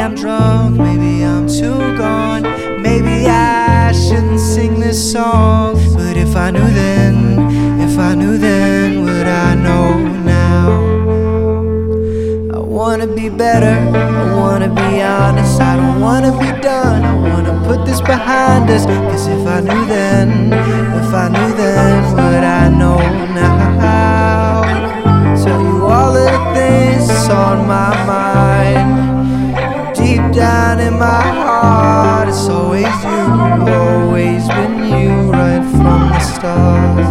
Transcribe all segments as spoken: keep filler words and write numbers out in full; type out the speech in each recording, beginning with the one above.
I'm drunk, maybe I'm too gone. Maybe I shouldn't sing this song. But if I knew then, if I knew then what I know now. I wanna be better, I wanna be honest. I don't wanna be done, I wanna put this behind us. Cause if I knew then, if I knew then what I know now. Tell you all of the things that's on my mind. Deep down in my heart, it's always you, always been you, right from the start.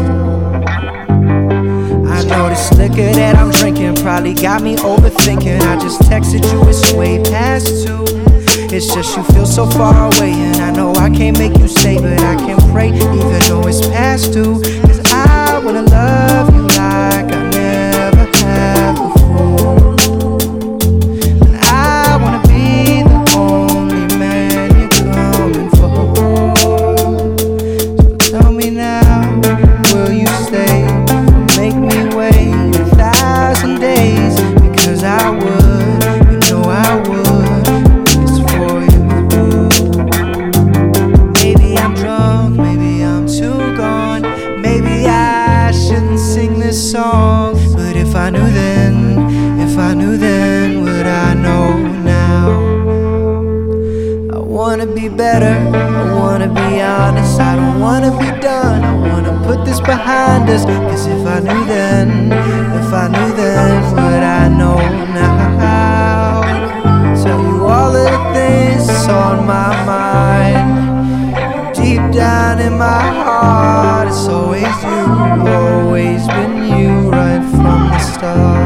I know this liquor that I'm drinking probably got me overthinking. I just texted you, it's way past two. It's just you feel so far away, and I know I can't make you stay, but I can pray even though it's past two. Cause I wanna love you like I never have before. And I wanna be the only man you're coming for. So tell me now, will you stay? Make me wait a thousand days, because I would, you know I would. It's for you. Maybe I'm drunk, maybe I'm too gone. Maybe I shouldn't sing this song. But if I knew then, if I knew then what I know now. I wanna be better, I wanna be honest. I don't wanna be done, I wanna put this behind us. Cause if I knew then, if I knew then what I know now. Tell you all of the things that's on my mind. Deep down in my heart, it's always you, always been you, right from the start.